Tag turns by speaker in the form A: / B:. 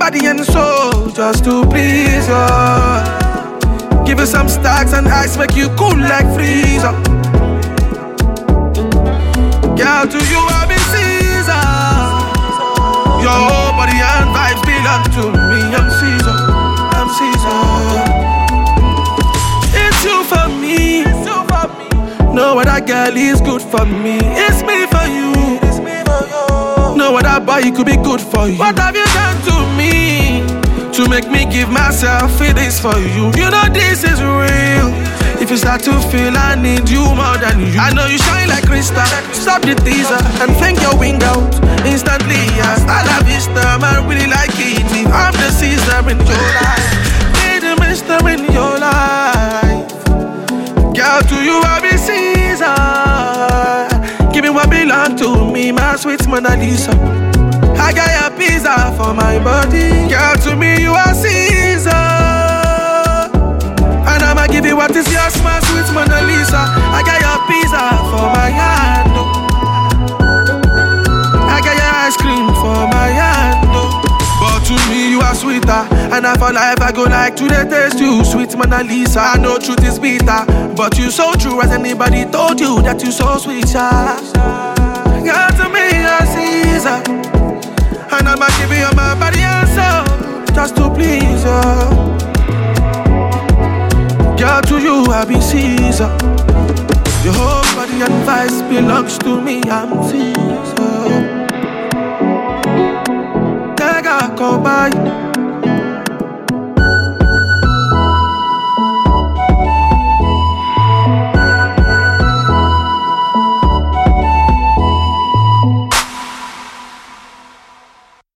A: body and soul just to please you. Give you some stacks and ice, make you cool like freezer. Girl, to you I be Caesar. Your whole body and vibes belong to me. I'm Caesar, I'm Caesar. It's you for me. No other girl is good for me. It's me for you. No other boy could be good for you. What have you done to me to make me give myself feelings for you? You know this is real. If you start to feel I need you more than you, I know you shine like crystal. Stop the teaser and fling your wing out instantly. Hasta la vista, man, really like it. I'm the Caesar in your life, be the mister in your life. Girl, to you I be Caesar. Give me what belong to me, my sweet Mona Lisa. I got your pizza for my body. Girl, to me you are Caesar. And I'ma give you what is yours, my sweet Mona Lisa. I got your pizza for my hand. I got your ice cream for my hand. But to me you are sweeter. And I for life I go like to the taste you, sweet Mona Lisa. I know truth is bitter, but you so true. As anybody told you that you so sweet, yeah. Girl, to me you're Caesar. And I'ma give you my body and soul just to please you. Girl, to you I be Caesar. Your whole body and vice belongs to me. I'm Caesar.